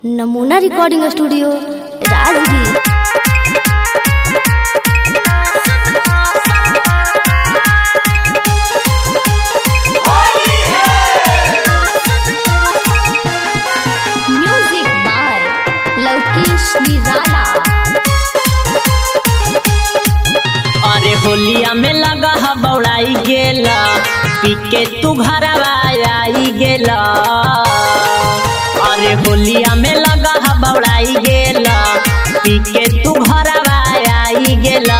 नमूना recording studio Rajgir. Music by Lavkesh Nirala. अरे होलिया में लगा हा बौड़ाई गेला, पीके तू घरवा आई गेला। अरे होलिया में लगा हा बौड़ाई गेला, पीके तू घरवा आई गेला।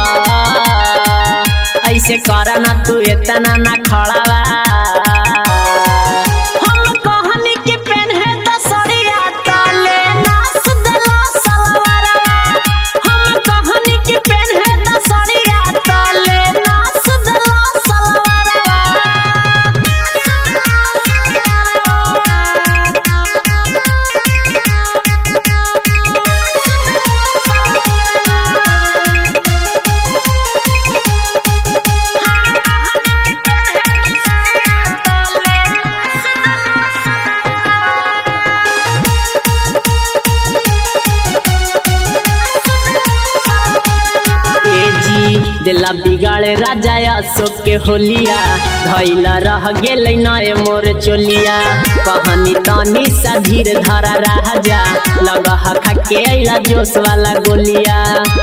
ऐसे करा ना तू इतना ना खड़ावा। हम कहनी के पेन्हे दसड़िया ताले नाच देला सलवारवा। हम कहनी के पेन्हे दसड़िया ताले नाच देला सलवारवा। दिला बिगाड़े राजा अशोक के होलिया, धैला रह गेल नए मोर चोलिया। कहानी तानी सा धीर धारा राजा, लगा खा के अला जोश वाला गोलिया।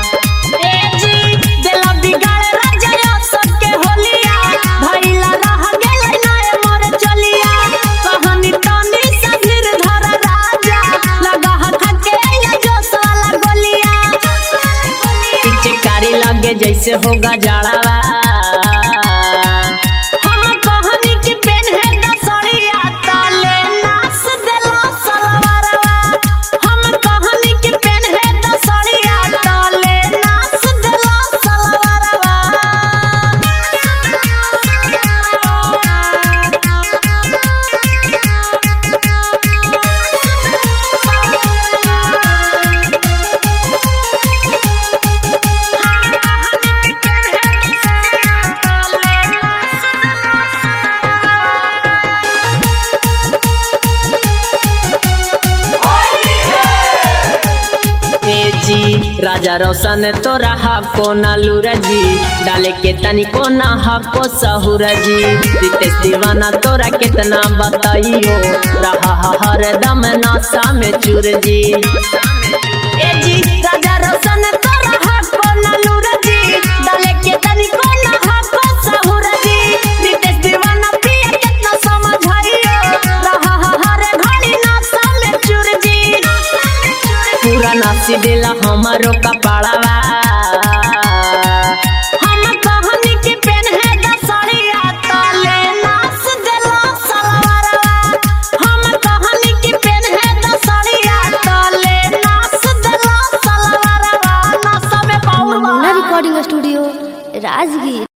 दिला बिगाड़े राजा अशोक के होलिया, धैला रह गेल नए मोर चोलिया। कहानी तानी सा धीर धारा राजा, लगा खा के अला जोश वाला गोलिया। चिकारी लगे जैसे होगा जाड़ावा। हम कहनी के पेन्हे दसड़िया ताले नाच देला सलवारवा। हम कहनी के पेन्हे दसड़िया ताले नाच देला सलवारवा। राजा रोशन तो रहा को ना लूरजी, डाले के तनी को ना हको सहुरजी। रितेश दीवाना तोरा कितना बताइयो, रहा हर दम नासा में चूरजी। राजा रोशन तो रहा को ना लूरजी, डाले के तनी को ना हको सहुरजी। रितेश दीवाना पिए कितना समझाइयो, रहा हर घड़ी नासा में चूरजी। पूरा नासी दिला हमारो कपाड़ावा।